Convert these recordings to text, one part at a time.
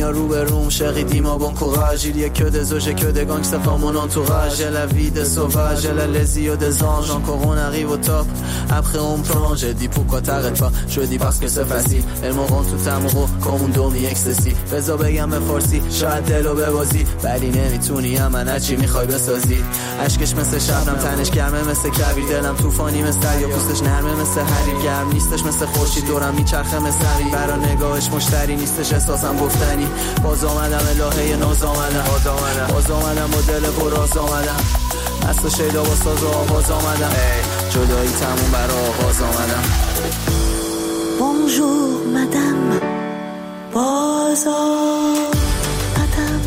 Mia روبروم شقیدی ما bon courage il y a que des oges que des gangsters dans mon entourage j'ai la vie des sauvages j'ai la les yeux des anges encore on arrive au top après on plonge je dis pourquoi t'arrêtes pas je dis parce que c'est facile elles me rendent tout amoureux comme un domi ecstasy بذار بگم به فارسی شاید دلو ببازی ولی نمیتونی من چی میخوای بسازی عشقش مثل شبنم تنش گرمه مثل کویر دلم طوفانی مثل یا پوستش نرمه مثل حریر گرم نیستش مثل خورشید دورم میچرخه مثل حریر برا نگاهش مشتری نیستش احساسم گفتنی باز آمدم الهه ناز آمدم باز آمدم با دل پراز آمدم مست شیدا با ساز و آواز آمدم جدایی تموم برا آغاز آمدم Bonjour madame باز آمدم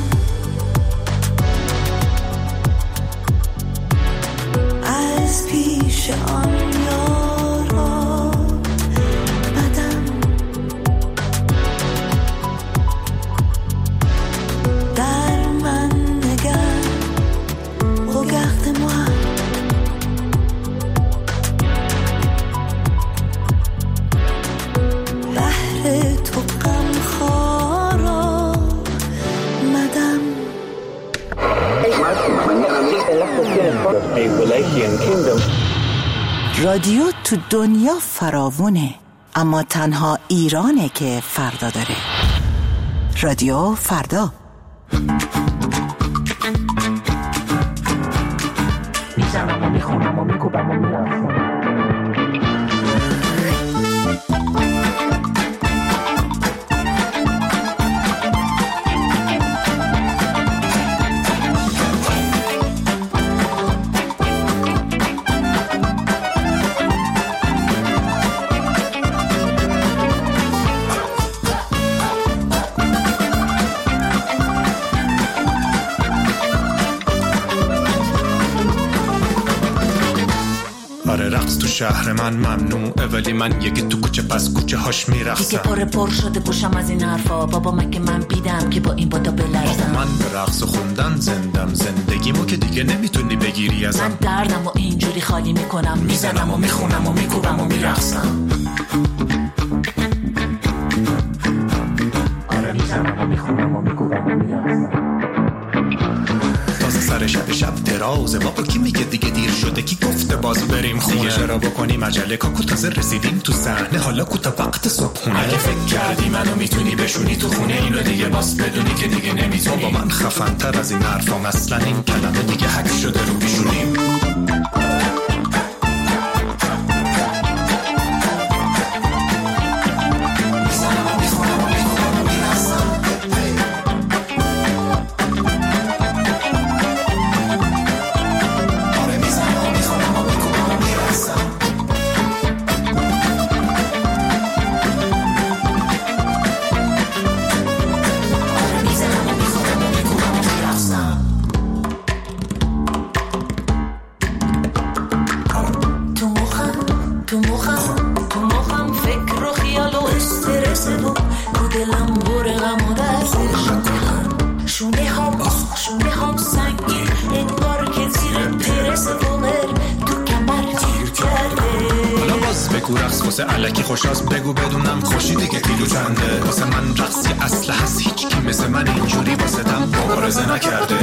از پیش آن یارا بدم در من نگر regarde-moi بحر تو غمخوارا مدم رادیو تو دنیا فراوونه اما تنها ایرانه که فردا داره. رادیو فردا میزنم و میخونم و میکوبم و میرفم شهر من ممنوعه ولی من یکی تو کوچه پس کوچه هاش میرقصم دیگه پر شده گوشم از این حرفا بابا مگه من بیدم که با این بادا بلرزم من به رقص و خوندن زندم زندگیمو که دیگه نمیتونی بگیری ازم من دردم و اینجوری خالی میکنم میزنم و میخونم و میکوبم و میرقصم آره میزنم و میخونم و میکوبم و میرقصم سر شب درازه بابا کی میگه دیگه دیر شده کی گفته باز بریم خونه چرا بکنیم عجله کاکو تازه رسیدیم تو صحنه حالا کوتا وقت صبحونه اگه فکر کردی منو میتونی بشونی تو خونه اینو دیگه باز بدونی که دیگه نمیتونی با من خفن تر از این حرفام اصلا این کلمه دیگه حک شده رو بیشونیم الکی خوشاست بگو بدونم خوشی دیگه کیلو چنده واسه من رقصی اصل هست هیچ کی مثل من اینجوری واسه دم مبارزه نکرده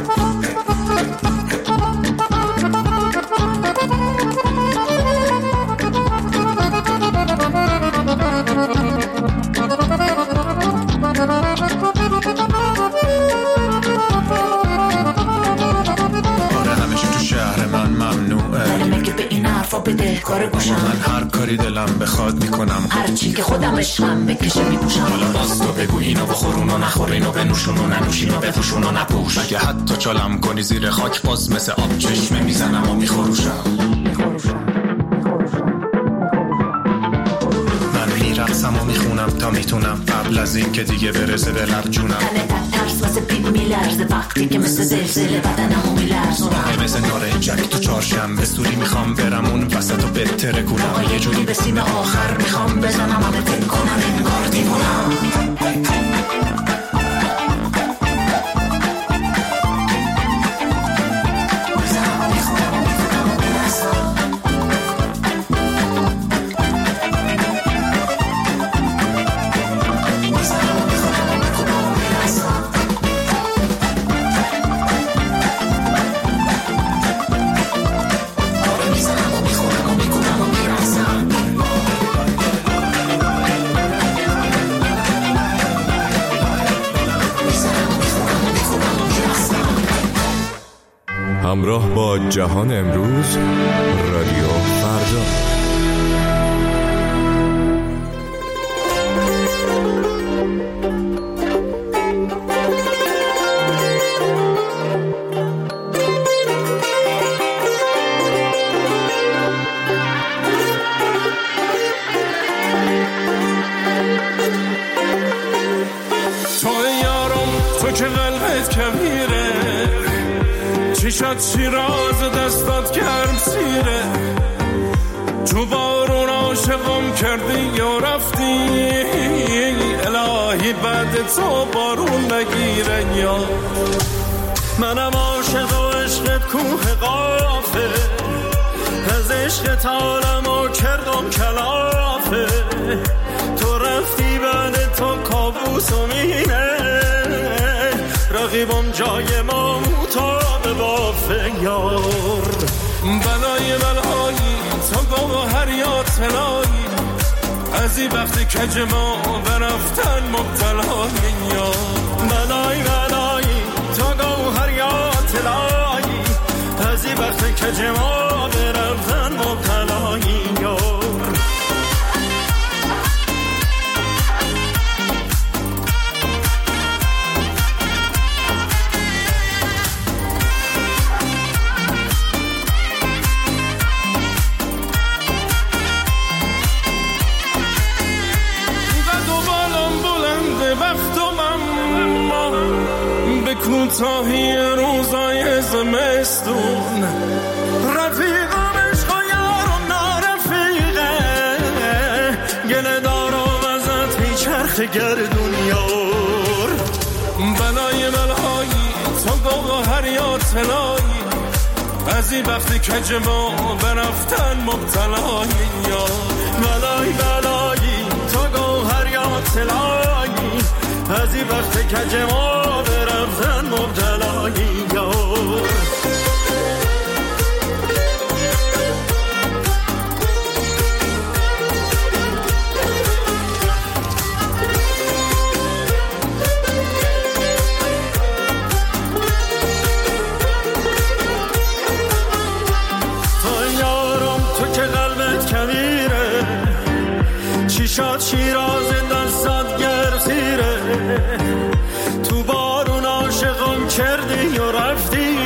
کار گوشم من هر کاری دلم بخواد میکنم هر چی که خودم عشقم بکشه میپوشم حالا باز تو بگو اینو بخورون و نخور اینو بنوشون و ننوشین و بپوشون و نپوش مگه حتی چالم کنی زیر خاک باز مثل آب چشمه میزنم و میخوروشم من میرقصم و میخونم تا میتونم قبل از این که دیگه برسه به لب جونم تنه ترس واسه پیل میلرزه وقتی که مثل زلزله بدنمو میلرزونم مثل نارنجک تو چهارشنبه سوری میخوام برم اون وسط و بهتره کنم یه جوری به سیم آخر میخوام بزنم همه فکر کنم انگار دیوونم همراه با جهان امروز، رادیو فردا. چیشت شیراز دستات گرم سیره، تو بارون عاشقم کردی یا رفتی، الهی بعد تو بارون نگیره. یا منم عاشق و عشقت کوه قافه، از عشقت عالمو کردم کلافه، تو رفتی بعد تو کابوسم اینه، رقیبم جای ما مطابه بافه. یار بلای بلایی تو گوهر یا طلایی، از این وقتی کج ما برفتن مبتلایی. یار بلای بلایی تو گوهر یا طلایی، از این وقتی کج ما برفتن مبتلایی. یار کوتاهی روزای زمستون، رفیقم عشق و یارم نارفیقه، گله دارم ازت میچرخ گردون. یار بلای بلایی تو گوهر یا طلایی، از این وقتی کج ما برفتن مبتلایی. یا بلای بلایی تو گوهر یا طلایی، از این وقتی کج ما برفتن مبتلایی. یار تو یارم تو که قلبت کبیره، چیشات شیراز دستات گرسیره، تو بارون عاشقم کردی و رفتی،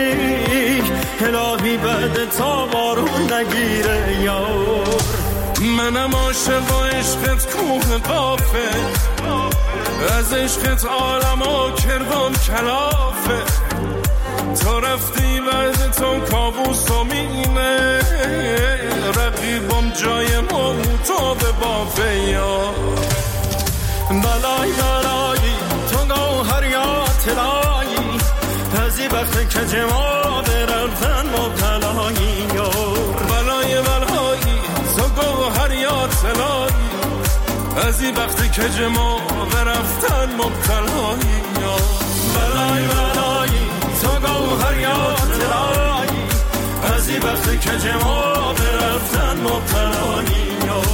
الهی بعد تا بارون نگیره. یار منم عاشق و عشقت کوه قافه، از عشقت عالمو کردم کلافه، تو رفتی بعد تو کابوسم اینه، رقیبم جای ما تو به بافه. یار بلای بلایی تو گوهر یا طلایی، از این وقت کج ما برفتن مبتلایی. یار بلای بلایی تو گوهر یا طلایی، از این وقت کج ما برفتن مبتلایی. یار بلای بلایی تو گوهر یا طلایی، از این وقت کج ما برفتن مبتلایی.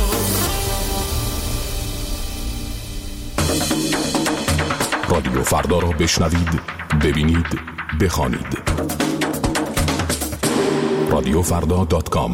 رادیو فردا را بشنوید، ببینید، بخوانید. radiofrda.com.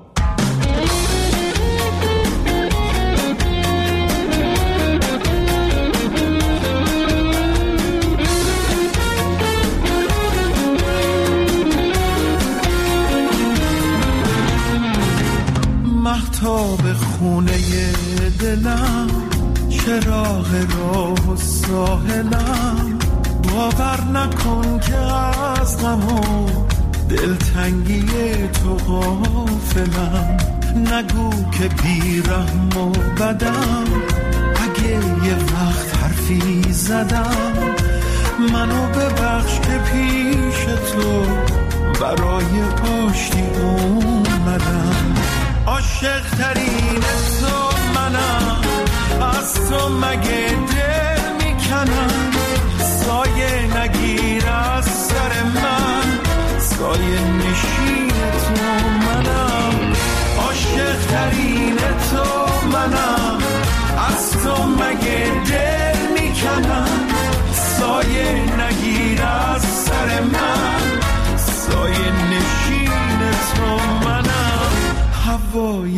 مهتاب خونه دلم، چراغ راه و ساحلم، باور نکن که از غم و دلتنگی تو غافلم، نگو که بیرحم و بدم، اگه یه وقت حرفی زدم، منو ببخش که پیش تو برای آشتی اومدم. عاشق ترین تو منم، از تو مگه دل میکنم، سایه نگیر از سر من، سایه نشین تو منم. عاشق ترین تو منم، از تو مگه دل میکنم، سایه نگیر از سر من، سایه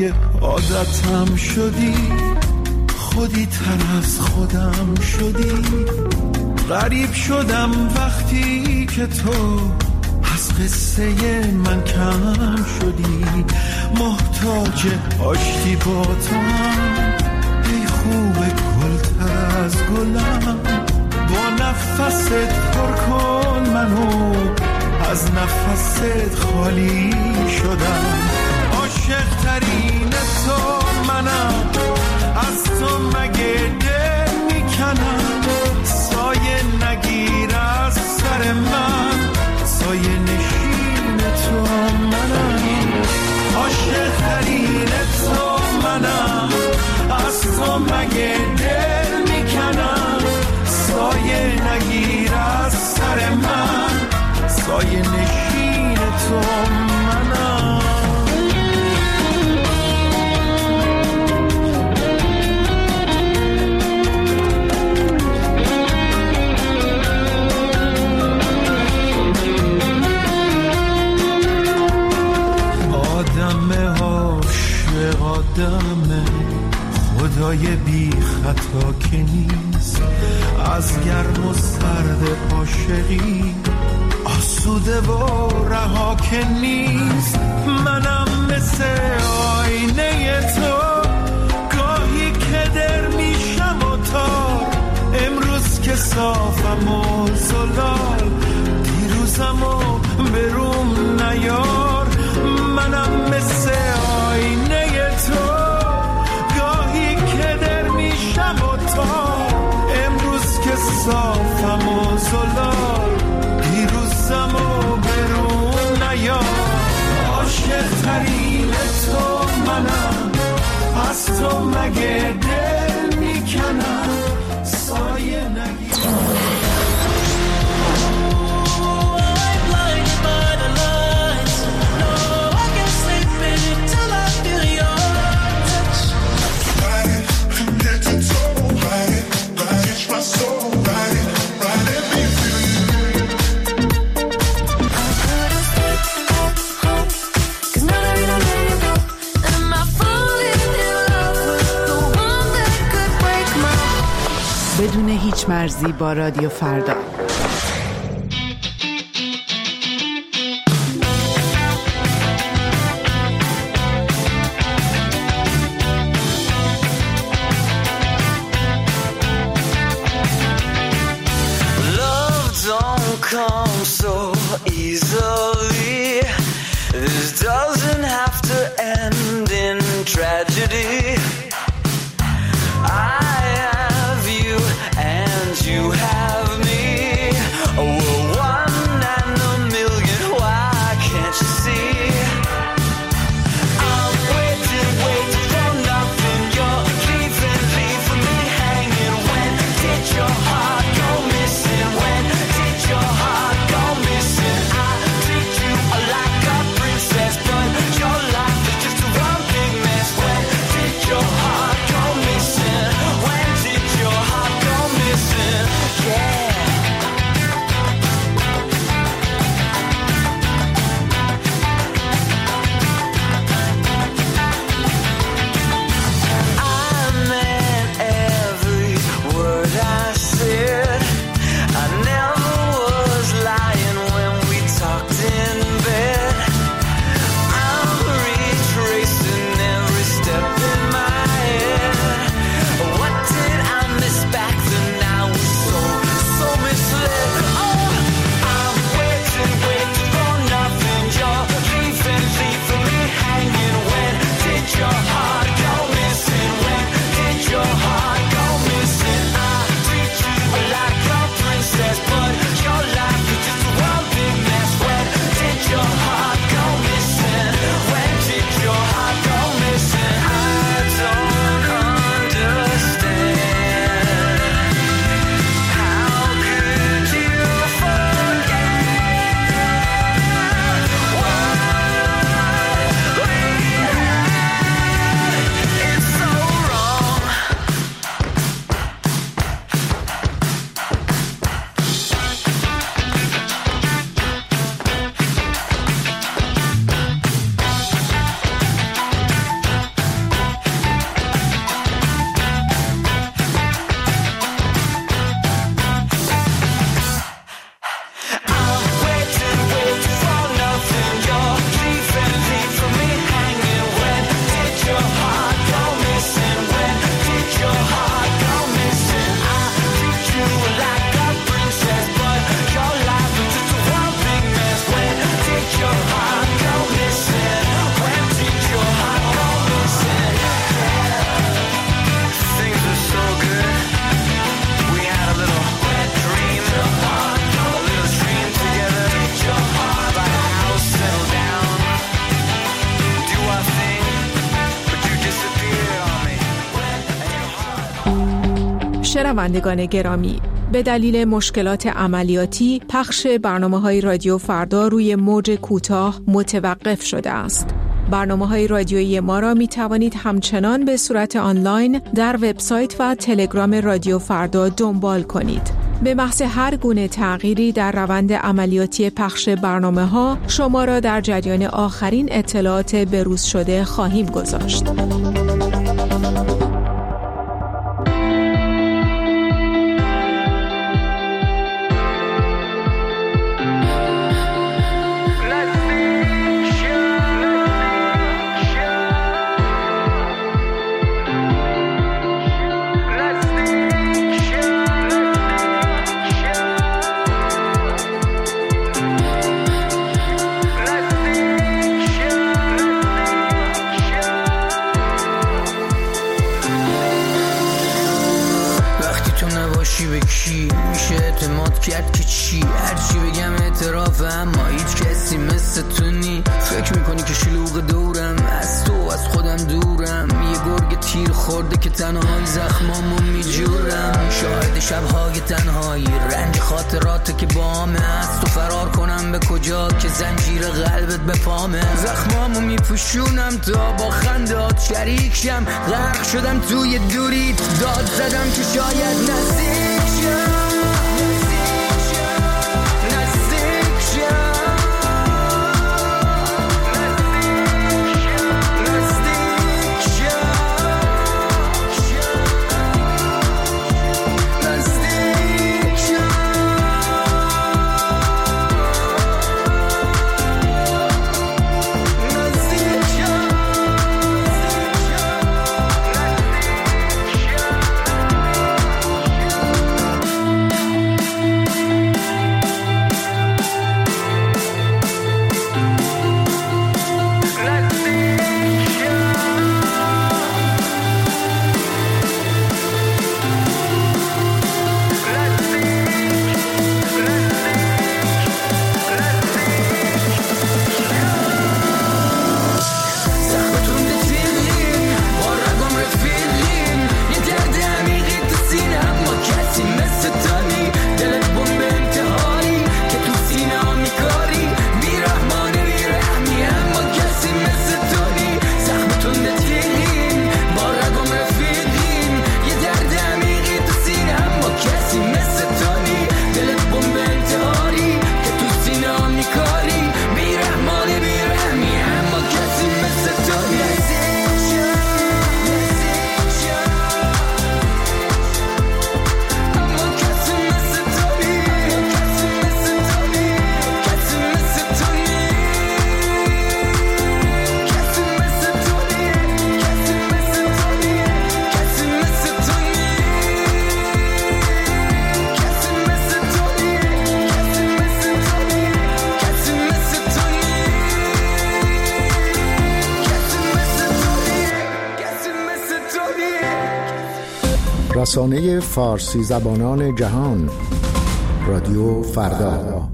دیگه عادتم شدی، خودی تر از خودم شدی. غریب شدم وقتی که تو از قصه من کم شدی. محتاج آشتی با تو هم، ای خوب گل تر از گلم. با نفست پر کن منو، از نفست خالی شدم. عاشق ترین تو منم، از تو مگه دل میکنم. سایه نگیر از سر من، سایه نشین تو منم. عاشق ترین تو منم، از تو مگه دل میکنم. سایه نگیر از سر من، سایه نشین تو منم. آدم عاشق آدمه، خدای بی خطا که نیست. از گرم و سرد عاشقی آسوده و رها که نیست. منم مثل آینه تو، گاهی که در میشم و تار. امروز که صافم و زلال، دیروزم و بروم نیار. منم مثل آینه تو، گاهی که در میشم و تار. امروز که صافم و زلال، دیروزم و برون نیار. عاشق ترین تو منم، از تو مگه دل میکنم. سایه نگیر. بدون هیچ مرزی با رادیو فردا. Love don't come so easily. This doesn't have to end in tragedy. You have me. Oh, one and a million. Why can't you see? I'm waiting for nothing. You're leaving me hanging. When did your heart go missing? When did your heart go missing? I treat you like a princess, but your life is just one big mess. When did your شنوندگان گرامی، به دلیل مشکلات عملیاتی پخش برنامه‌های رادیو فردا روی موج کوتاه متوقف شده است. برنامه‌های رادیویی ما را می توانید همچنان به صورت آنلاین در وبسایت و تلگرام رادیو فردا دنبال کنید. به محض هر گونه تغییری در روند عملیاتی پخش برنامه‌ها شما را در جریان آخرین اطلاعات بروز شده خواهیم گذاشت. کرد که چی هرچی بگم اعترافه، اما هیچ کسی مثل تو نی. فکر میکنی که شلوغ دورم، از تو از خودم دورم. یه گرگ تیر خورده که تنهای زخمامو میجورم. شاهد شبهای تنهایی، رنج خاطرات که بامه. از تو فرار کنم به کجا که زنجیر قلبت به پامه. زخمامو میپوشونم تا با خندات شریک شم. غرق شدم توی دوریت، داد زدم که شاید نزدیک شم. رسانه فارسی زبانان جهان، رادیو فردا.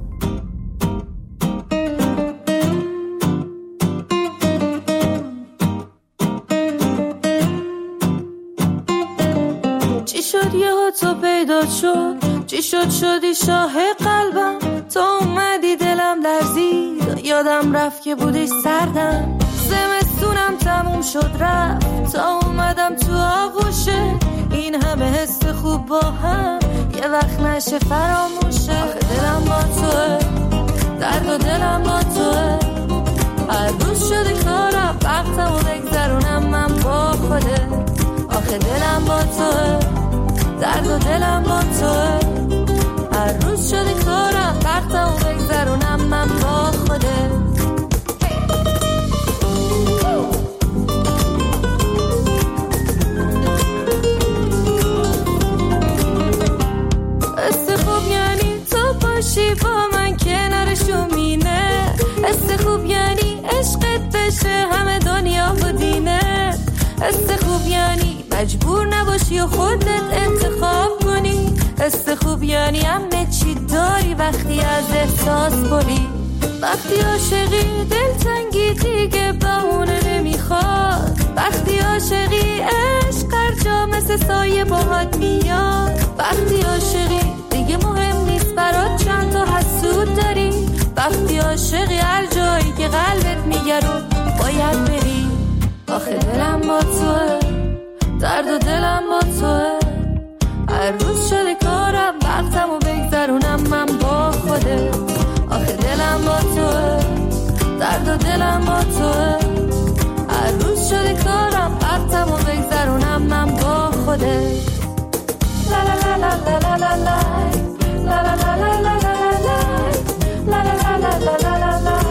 چی شد یهو تو پیدا شد، چی شد شدی شاه قلبم، تو اومدی دلم لرزید، یادم رفت که بودی سردم. زمستونم تموم شد رفت، تا اومدم تو آغوشه، این همه حس خوب با هم یه وقت نشه فراموشه. آخه دلم با توه، درد و دلم با توه، هر روز شده کارم وقتمو بگذرونم من با خوده. آخه دلم با توه، درد و دلم با توه، هر روز شده کارم وقتمو بگذرونم من با خوده. باشی با من کنارشو مینه، حس خوب یعنی عشقت بشه همه دنیا و دینه. حس خوب یعنی مجبور نباشی و خودت انتخاب کنی. حس خوب یعنی همه چی داری وقتی از احساس بری. وقتی عاشقی دلتنگی دیگه بهونه نمیخواد. وقتی عاشقی عشق هر جا مثل سایه باهات میاد. وقتی عاشقی دیگه مهم نیست برات چند تا حسود داری. وقتی عاشقی هر جایی که قلبت میگه رو باید بری. آخه دلم با توه، درد و دلم با توه. هر روز شده کارم وقتمو بگذرونم من با خوده. آخه دلم با توه، درد و دلم با توه. هر روز شده کارم وقتمو بگذرونم من با خوده. لا لا لا لا لا لا لا لا لا لا لا لا لا لا لا لا لا.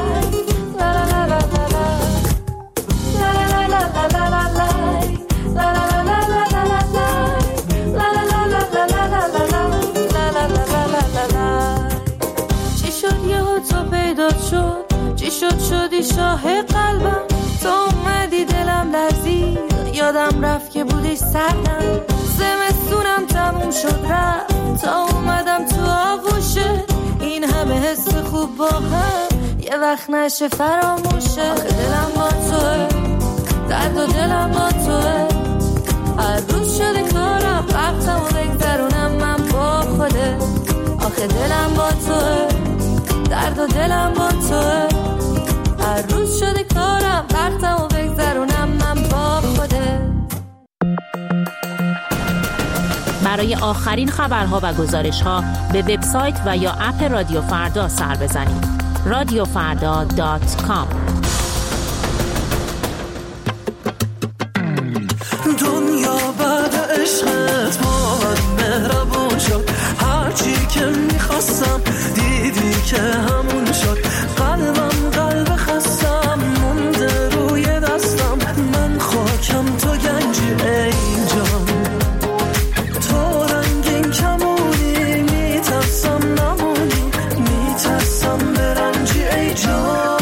چی شد شدی شاه قلبم، تو اومدی دلم لرزید، یادم رفت که بودی سردم. زمستونم تموم شد رفت تا اومدم تو آغوشه. این همه حس خوب با هم یه وقت نشه فراموشه. آخه دلم با توه، درد و دلم با توه. هر روز شده کارم وقتمو بگذرونم من با خوده. آخه دلم با توه، درد و دلم با توه. هر روز شده کارم وقتمو بگذرونم من با خوده. برای آخرین خبرها و گزارش‌ها به وبسایت و یا اپ رادیو فردا سر بزنید. radiofarda.com. دنیا بعد عشقت با من مهربون شد. هرچی که میخواستم دیدی که همون شد. قلبم قلب خستم مونده روی دستم. من خاکم تو گنجی ای جان. تو رنگین کمونی میترسم نمونی. میترسم برنجی ای جان.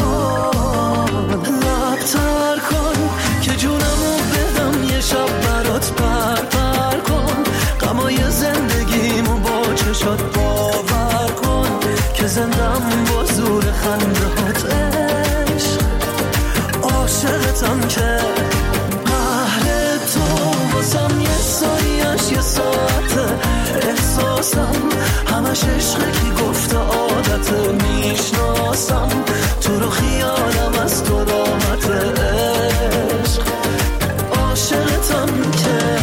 لبتر کن که جونمو بدم یه شب برات پر کن. غمای زندگیمو با چشات باور کن که زندم با زور خندهات عشق. عاشقتم که قهر تو واسم یه ثانیه‌اش یه ساعته. احساسم همش عشقه که گفته عادته. میشناسم تو رو خیالم از تو راحته عشق. عاشقتم که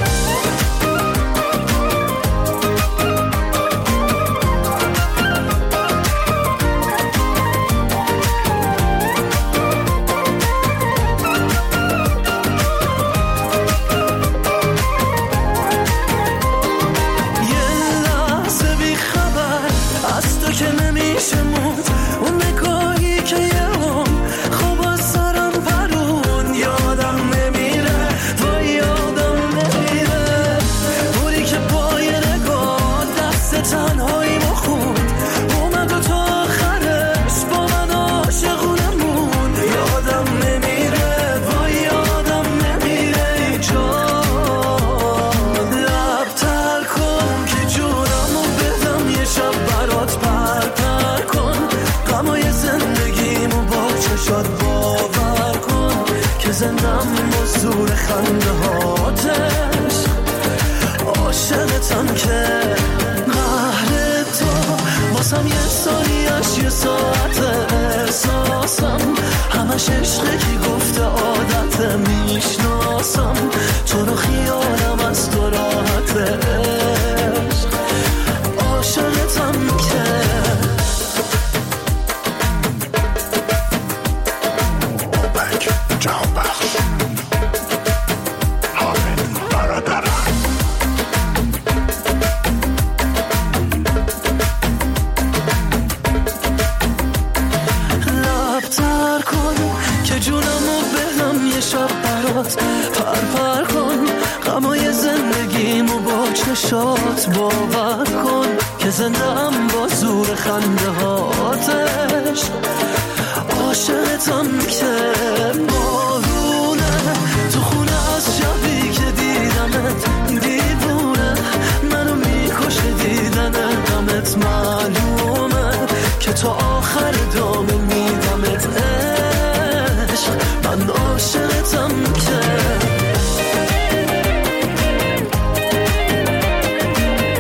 زندم با زور خنده هاتش. عاشقتم که قهر تو واسم یه ثانیه‌اش یه ساعته. احساسم همش عشقه که گفته عادته. میشناسم تو رو خیالم از تو راحته عشق. عاشقتم که پر کن. غمای زندگیمو با چشات باور کن که زندم با زور خنده هاتش. عاشقتم که بارونه تو خونه از شبی که دیدمت. دیوونه منو میکشه دیدن غمت. معلومه که تو آخر دامه میدمت عشق. من عاشقتم که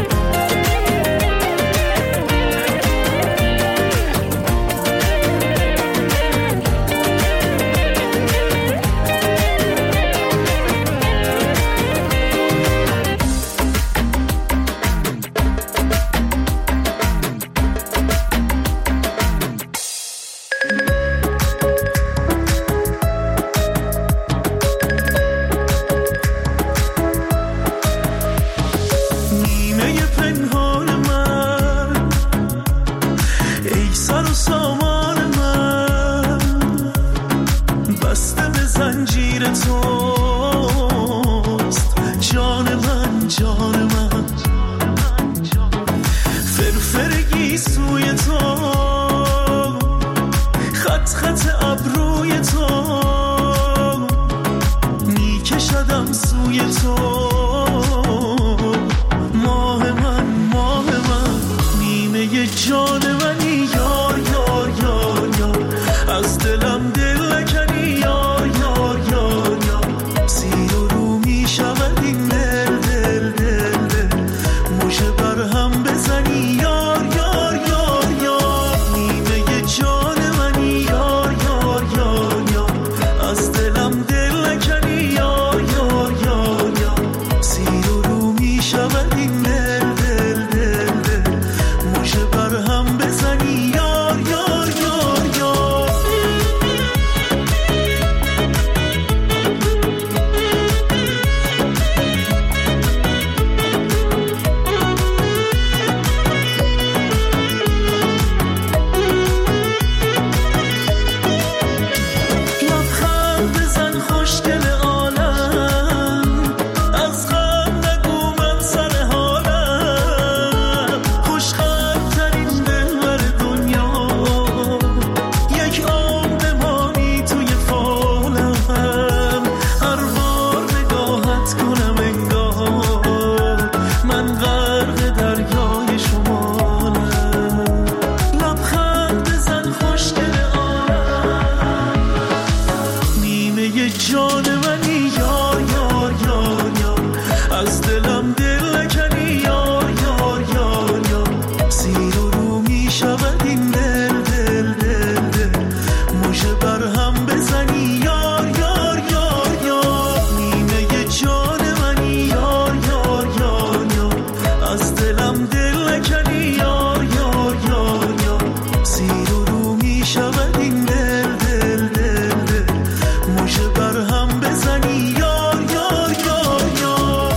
حس کنم انگار من غرق دریای شمالم. لبخند بزن خوشگل عالم، نیمه جان منی یار یار یار یار، از دلم دل نکنی یار یار یار یار، سیر و رو می شود این دل دل دل دل، مژه بر هم بزنی یار یار یار یار، نیمه جان منی یار یار یار یار، از دلم دل نکنی یار یار یار یار، سیر و رو می شود این دل دل دل دل، مژه بر هم بزنی یار یار یار یار.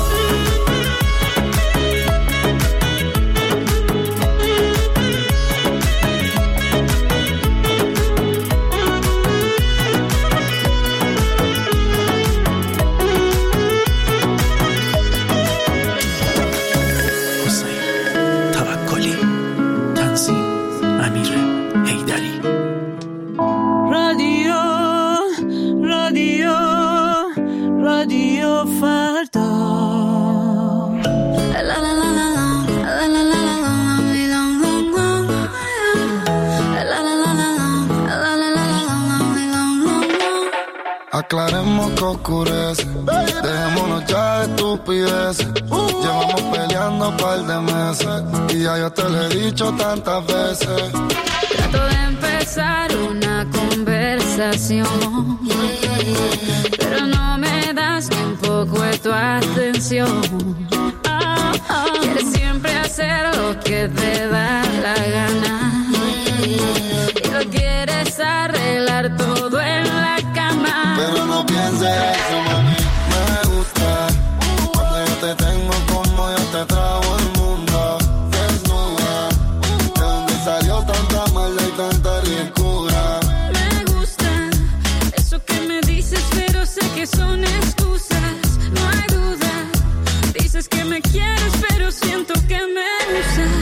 توکلی، تنظیم امیر حیدری. رادیو رادیو رادیو فردا. Aclaremos que oscurece, dejémonos ya de estupideces. Llevamos peleando un par de meses y ya yo te lo he dicho tantas veces. Trato de empezar una conversación, pero no me das ni un poco de tu atención. Quieres siempre hacer lo que te da la gana y lo quieres arreglar todo en la cama. Pero no pienses eso, mami, me gusta cuando yo te tengo como yo te trago el mundo desnuda. ¿De dónde salió tanta maldad y tanta ricura? Me gusta eso que me dices, pero sé que son excusas, no hay duda. Dices que me quieres, pero siento que me usas.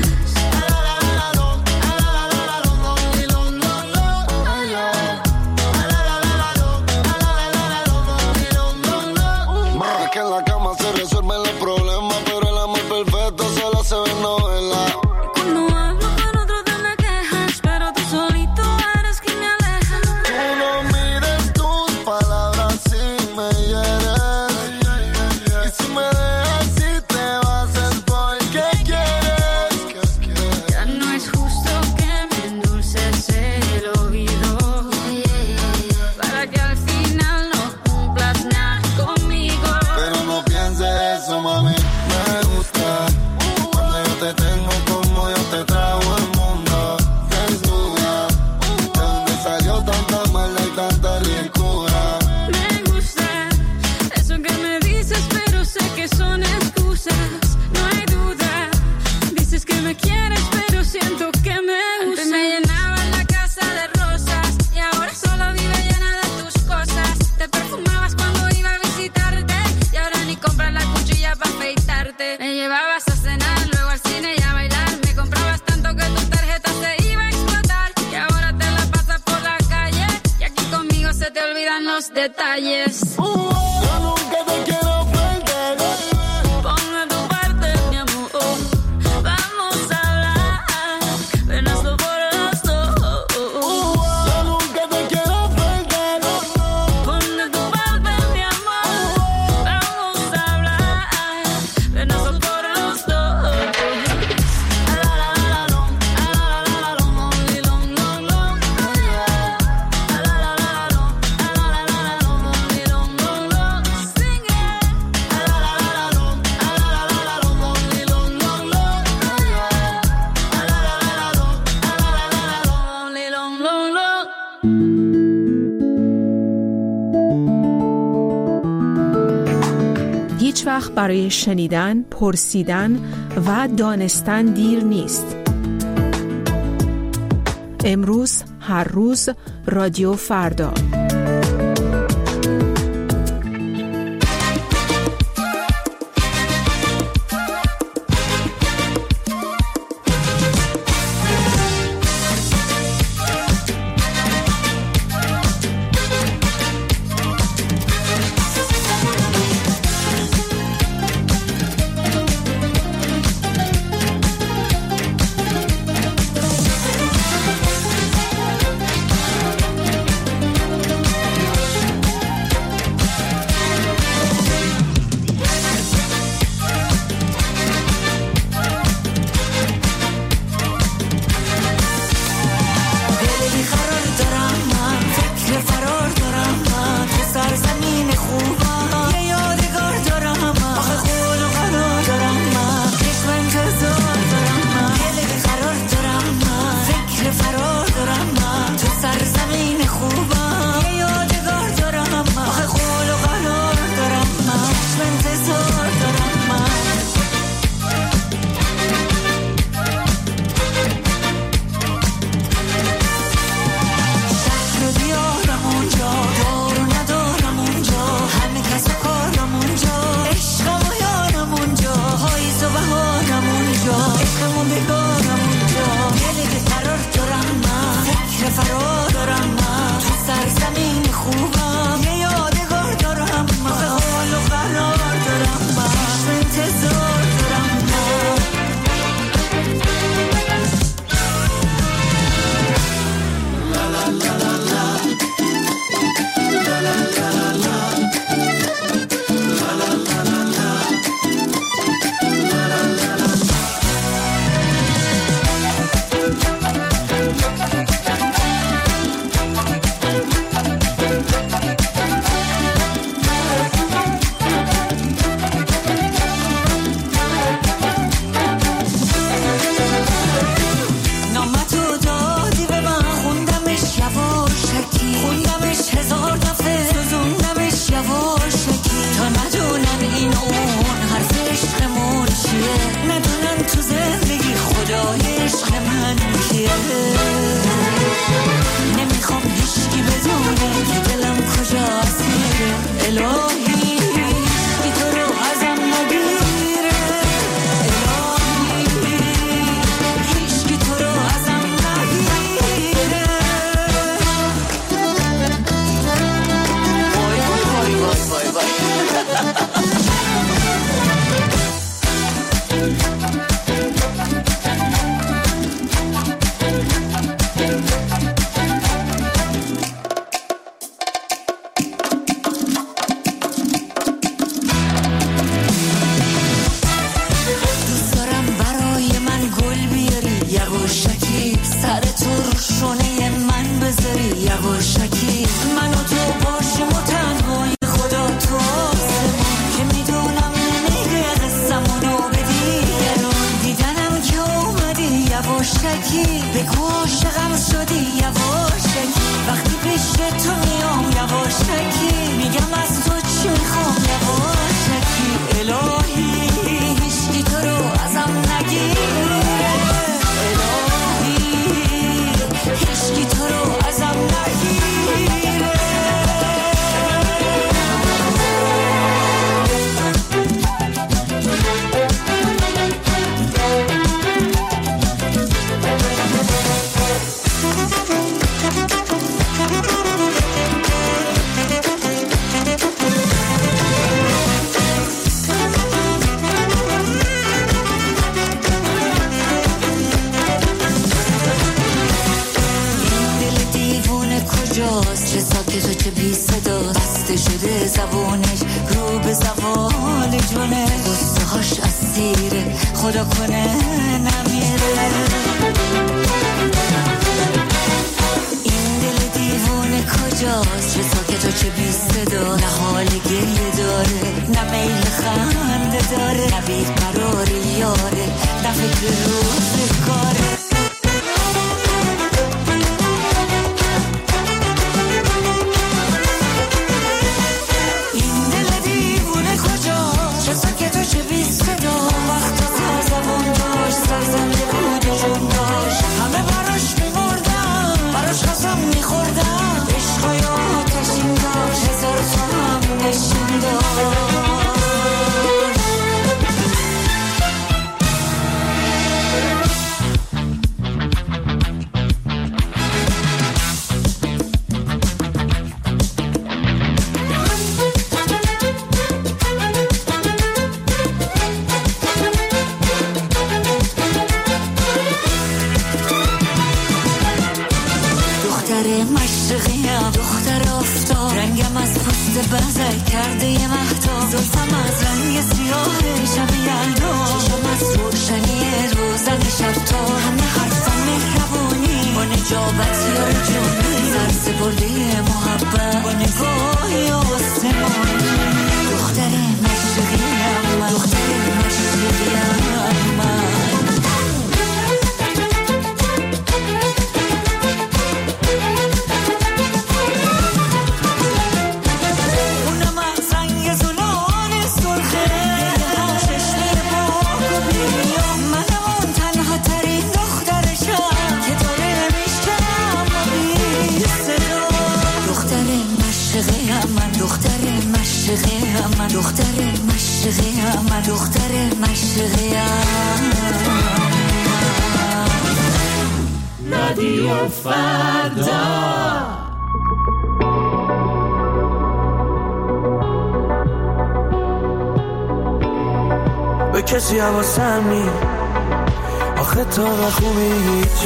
Es que en la cama se resuelven los problemas, pero el amor perfecto solo se ve en novela. Cuando hablo con otro te me quejas, pero tú solito eres quien me aleja. Tú no mires tus palabras si me hieres, y si me dejas si te vas es porque quieres. Ya no es justo que me endulces el oído, para que al final no cumplas nada conmigo. Pero no pienses eso, mami, me gusta cuando yo te tengo como yo te trago el mundo desnuda. ¿De dónde salió tanta maldad y tanta ricura? Me gusta eso que me dices, pero sé que son excusas, no hay duda. Dices que me quieres, pero siento que me usas. Antes me llenaba la casa de rosas y ahora solo vive llena de tus cosas. Te perfumabas cuando iba a visitarte y ahora ni compras la cuchilla para afeitarte. Me llevabas a cenar, luego al cine y a bailar. Me comprabas tanto que tu tarjeta se iba a explotar y ahora te la pasas por la calle y aquí conmigo se te olvidan los detalles. Yo nunca te quiero perder. Pon de tu parte, mi amor. Vamos a hablar, ven hazlo por los dos. Yo nunca te quiero perder. Pon de tu parte, mi amor. Vamos a hablar, ven hazlo por los dos. هیچ وقت برای شنیدن، پرسیدن و دانستن دیر نیست. امروز، هر روز، رادیو فردا. یواشکی بگو عاشقم شدی یواشکی وقتی پیش تو میام یواشکی میگم از تو چی میخوام یواشکی الهی هیچکی تو رو ازم نگیره الهی هیچکی تو رو ازم نگیره چه ساکت و چه بی صدا بسته شده زبونش رو به زوال جونه غصه هاش اسیره خدا کنه نمیره این دل دیوونه کجاست چه ساکت و چه بی صدا نه حال گریه داره نه میل خنده داره نه بیقرار یاره نه فکر روز کاره رادیو فردا به کسی حواسم نی آخه تو و خوبی هیچی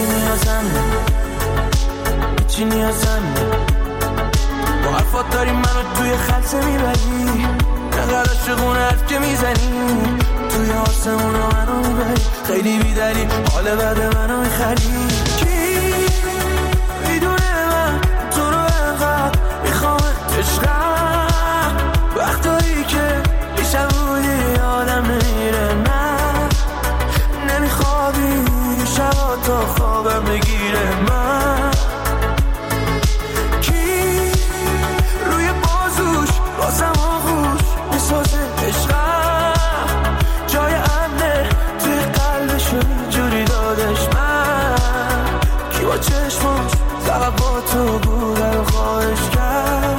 نیازم با حرفات داری منو توی خلصه میبری نقدر عاشقونه حرف که میزنی توی آسمون رو منو میبری خیلی بیدلی حال بعد منو میخری کی میدونه من تو رو انقدر میخوام عشقم وقتایی که پیشم بودی آدم نمیره نه نمیخوابی شبا تا خوابم بگیره من کی روی بازوش بازم آغوش میسازه عشقم جای امنه توی قلبشو جوری دادش من کی با چشماش فقط با تو بوده رو خواهش کرد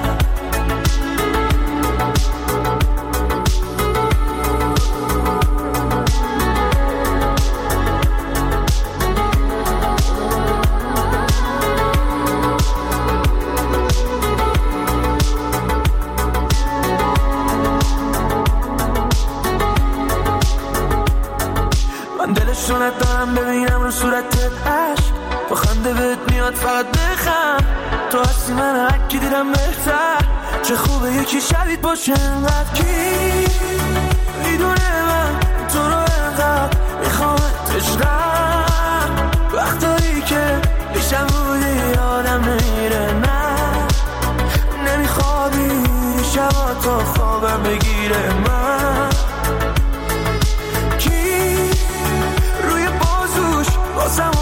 دلشونت دارم ببینم رو صورتت عشق با خنده بهت میاد فقط بخم تو هستی من هرکی دیدم بهتر چه خوبه یکی شبیت باشه انقدر کی میدونه من تو رو انقدر میخوامت عشقم وقتایی که پیشم بودی آدم نمیره نه نمیخوابی شبا تا خوابم بگیره من کی روی بازوش بازم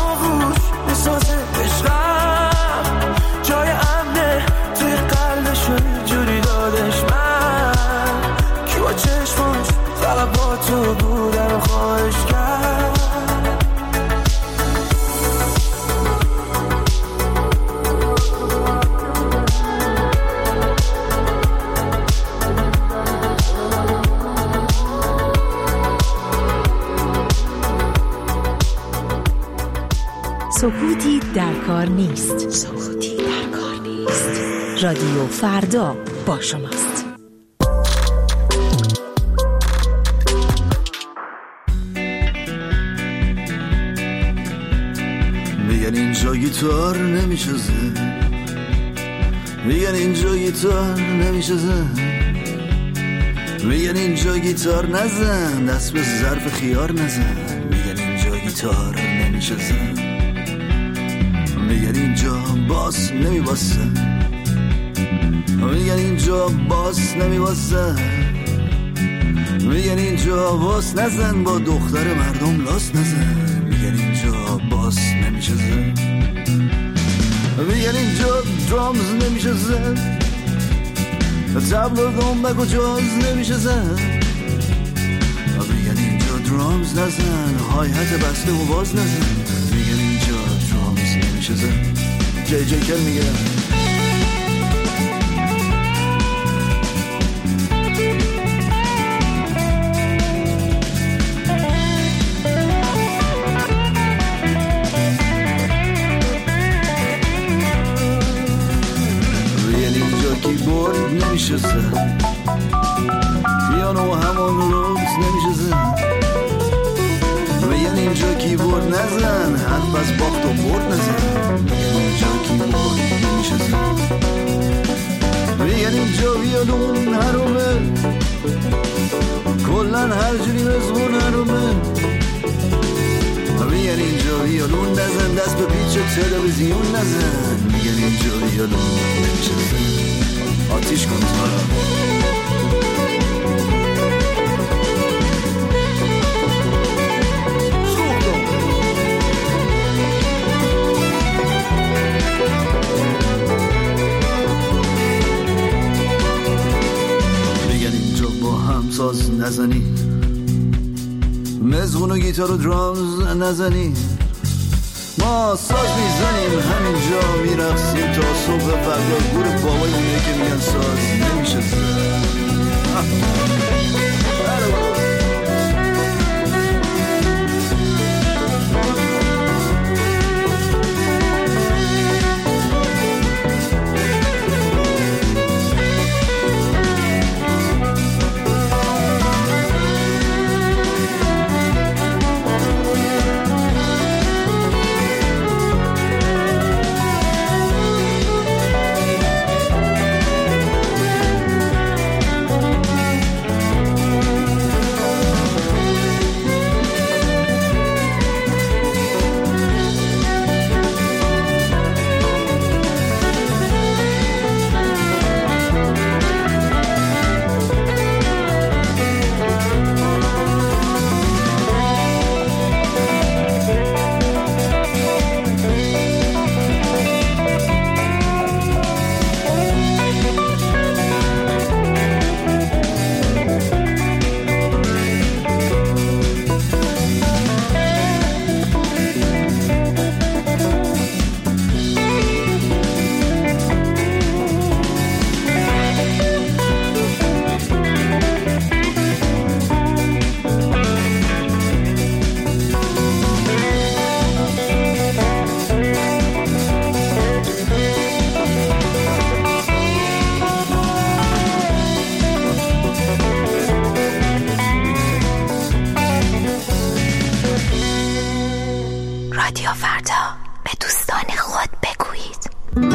تو بودم خواهش کرد. سکوتی در کار نیست. سکوتی در کار نیست. رادیو فردا با شماست. میگن اینجا گیتار نمیشه زن، میگن اینجا گیتار نمیشه زن، میگن اینجا گیتار نزن، دست به ظرف خیار نزن. میگن اینجا گیتار نمیشه زن، میگن اینجا باس نمیباسه، میگن اینجا باس نمیباسه، میگن اینجا باس نزن، با دختر مردم لاس نزن. میگن اینجا باس نمیشه زن، میگن اینجا درامز نمیشه زن، تبل و دنبک و جاز نمیشه زن. میگن اینجا درامز نزن، های حت بسته و باز نزن. میگن اینجا درامز نمیشه زن. جی کل میگه کیبورد نمیشه زن، پیانو همون روز نمیشه زن. میگن اینجا کیبورد نزن، حرف از باخت و برد نزن. میگن اینجا کیبورد نمیشه زن، میگن اینجا ویولون حرومه، کلن هر جوری مزمون حرومه. میگن اینجا ویولون نزن، دست به پیچ تلویزیون نزن. میگن اینجا ویولون نمیشه زن، آتیش کن تارا. میگن اینجا با هم ساز نزنی، مزغون و گیتار و درامز نزنی. ما ساز میزنیم همینجا میرقصیم تا صبح فردا. گور بابایونه که میگن ساز نمیشه زن. رادیو فردا، به دوستان خود بگویید.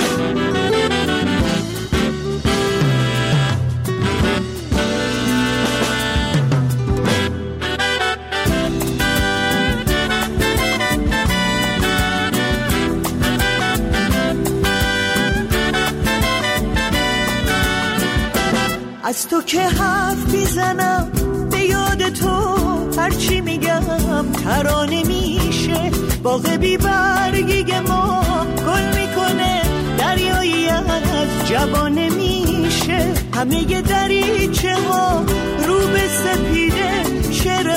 از تو که حرف میزنم به یاد تو، هرچی میگم ترانه میشه. باغ بی برگی ما گل میکنه، دریایی از جوانه میشه. همه دریچه ها رو به سپیده، شعر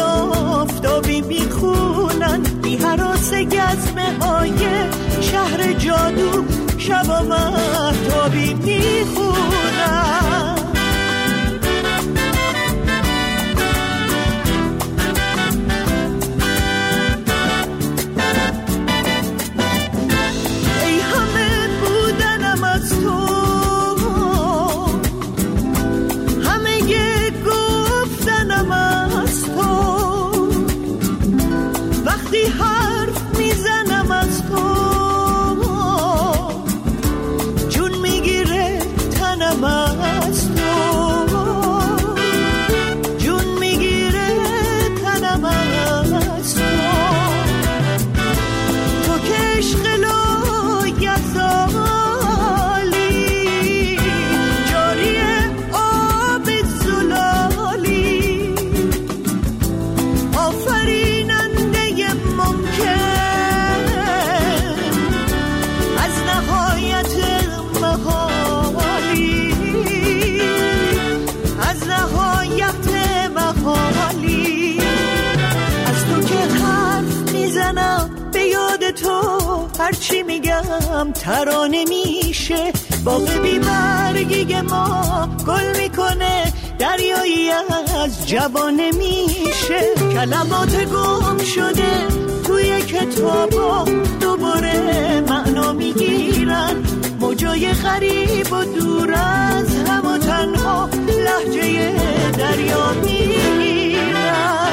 هرچی میگم ترانه میشه. باغ بی برگی ما گل میکنه، دریایی از جوانه میشه. کلمات گم شده توی کتابا دوباره معنا میگیرن، موجای غریب و دور از هم و تنها لهجه دریا میگیرن.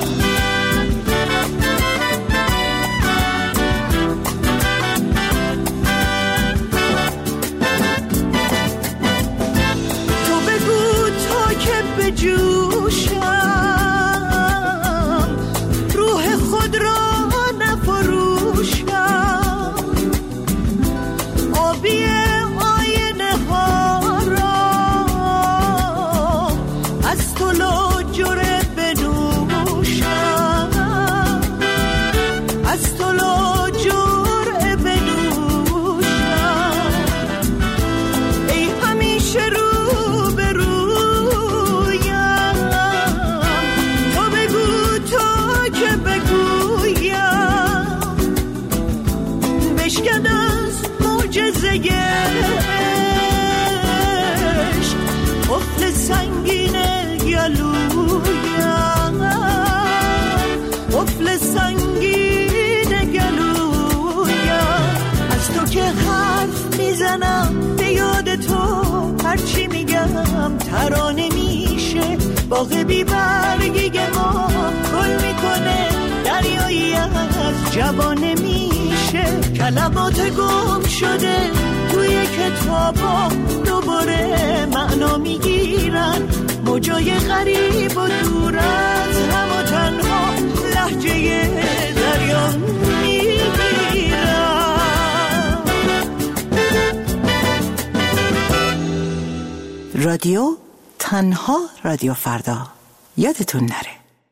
تو بگو تا که بجوشم، روح خود را نفروشم، آبی آینه ها را از تو لاجره بنوشم، از تو لاجره بنوشم. ای همیشه رو به رویم، تو بگو تا که بگویم، بشکن از معجزه عشق قفل سنگین گلویم، قفل سنگین گلویم. از تو که حرف میزنم به یاد تو، هرچی میگم ترانه میشه. باغ بی برگی ما گل میکنه، دریایی از جوانه میشه. کلمات گم شده توی کتابا دوباره معنا میگیرن، موجای غریب و دور از هم و تنها لهجه دریا میگیرن. رادیو تنها رادیو فردا، یادتون نره.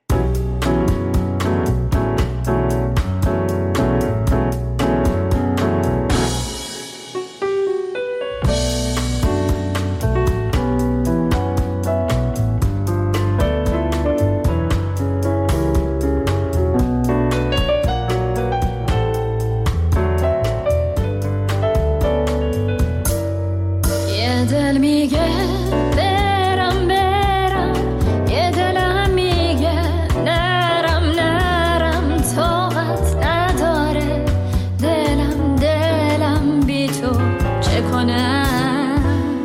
یه دل میگه برم برم، یه دلم میگه نرم نرم، طاقت نداره دلم بی تو چه کنم.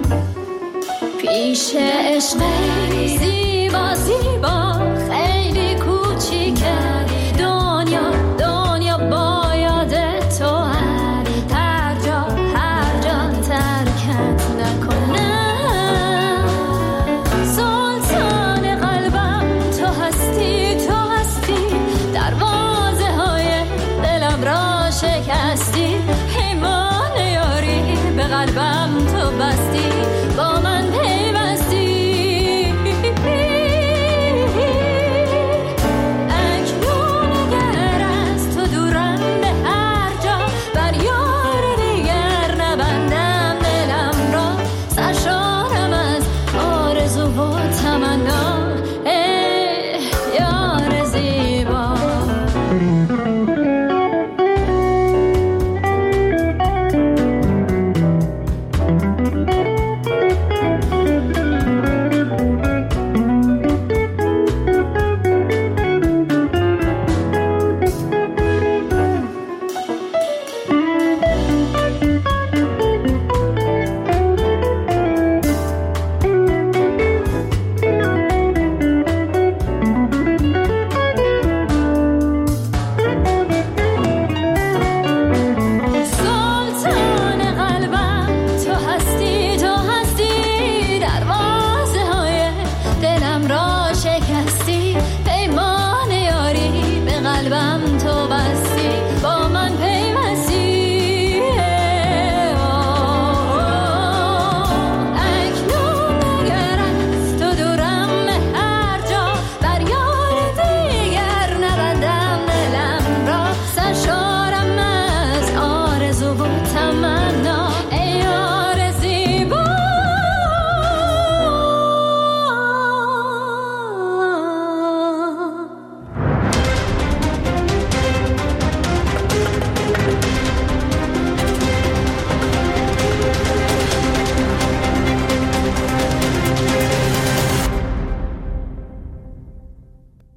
پیش عشق زیبا زیبا خیلی کوچیکه دنیا باید تو هر جا ترکت نکنم. سلطان قلبم تو هستی دروازه های دلم را شکستی، پیمان یاری به قلبم تو بستی.